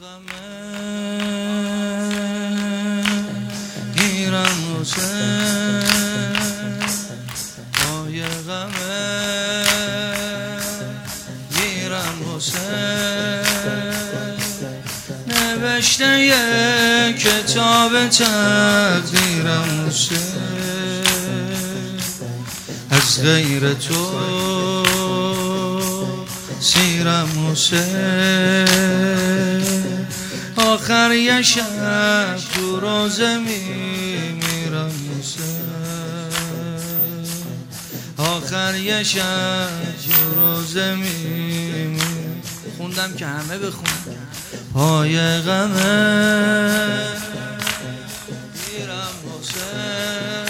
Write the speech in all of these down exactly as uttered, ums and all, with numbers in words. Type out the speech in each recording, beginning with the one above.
میرم حسین پای غمه میرم حسین نوشته یه کتاب تقدیرم حسین از غیر تو سیرم حسین آخر یه شب تو روزه میمیرم حسین آخر یه شب تو روزه میمیرم خوندم که همه بخونم پای غمه میرم حسین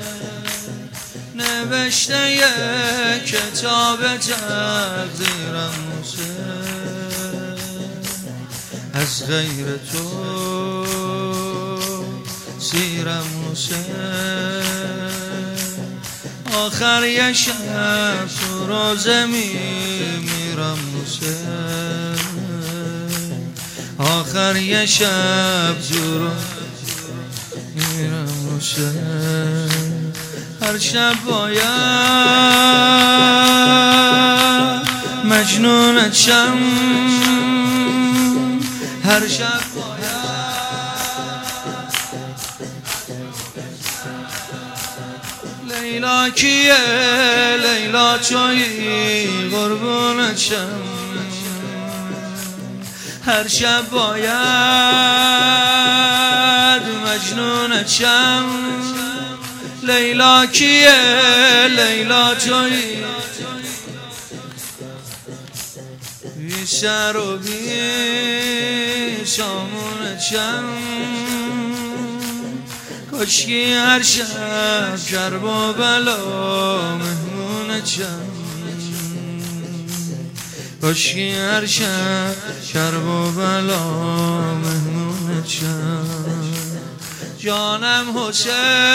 نوشته یه کتاب تقدیرم حسین از غیر تو سیرم حسین آخر یه شب تو روزه میمیرم حسین آخر یه شب تو روزه میمیرم حسین هر شب باید مجنونت شم هر شب باید لیلا کیه لیلا تویی قربونت شم هر شب باید مجنونت شم لیلا کیه لیلا تویی بی سر و بی سامونت شم کاشکی هر شب کرب و بلا مهمونت شم کاشکی هر شب کرب و بلا مهمونت شم جانم حسین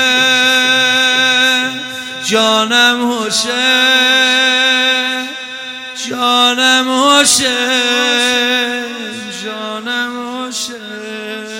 جانم حسین جانم حسین جانم حسین